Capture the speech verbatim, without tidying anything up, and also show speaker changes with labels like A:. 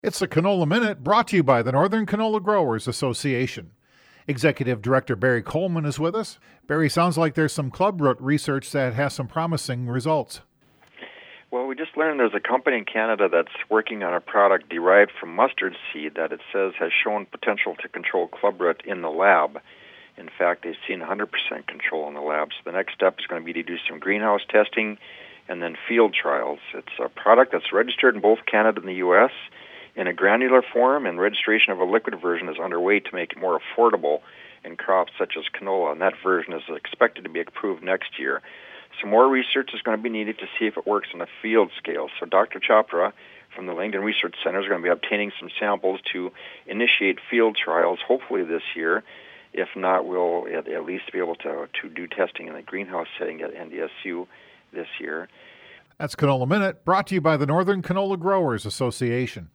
A: It's the Canola Minute, brought to you by the Northern Canola Growers Association. Executive Director Barry Coleman is with us. Barry, sounds like there's some clubroot research that has some promising results.
B: Well, we just learned there's a company in Canada that's working on a product derived from mustard seed that it says has shown potential to control clubroot in the lab. In fact, they've seen one hundred percent control in the lab. So the next step is going to be to do some greenhouse testing and then field trials. It's a product that's registered in both Canada and the U S in a granular form, and registration of a liquid version is underway to make it more affordable in crops such as canola, and that version is expected to be approved next year. Some more research is going to be needed to see if it works on a field scale. So Doctor Chopra from the Langdon Research Center is going to be obtaining some samples to initiate field trials, hopefully this year. If not, we'll at, at least be able to, to do testing in the greenhouse setting at N D S U this year.
A: That's Canola Minute, brought to you by the Northern Canola Growers Association.